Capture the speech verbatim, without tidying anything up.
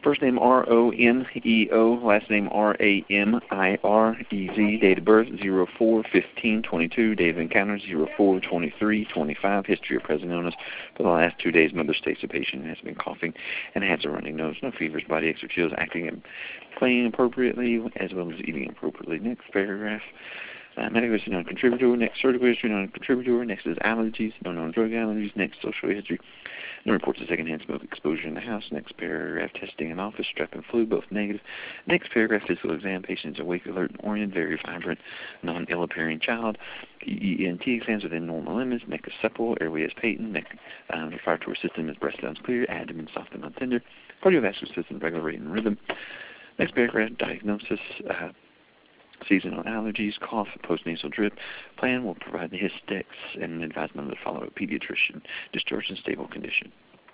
First name R O N E O, last name R A M I R E Z, date of birth zero four fifteen twenty-two, date of encounter zero four twenty-three twenty-five, history of present illness. For the last two days, mother states the patient has been coughing and has a running nose, no fevers, body aches or chills, acting and playing appropriately as well as eating appropriately. Next paragraph. Uh, medical history, non-contributor. Next, surgical history, non-contributor. Next is allergies, no known drug allergies. Next, social history. No reports of secondhand smoke exposure in the house. Next paragraph, testing in office, strep and flu, both negative. Next paragraph, physical exam, patients awake, alert, and oriented, very vibrant, non-ill appearing child. E N T exams within normal limits. Neck is supple, airway is patent. Neck, um, respiratory system is breast sounds clear, abdomen soft and non-tender. Cardiovascular system, regular rate and rhythm. Next paragraph, diagnosis. Uh, Seasonal allergies, cough, postnasal drip. Plan will provide the Histex and advise them to follow a pediatrician. Discharge in stable condition.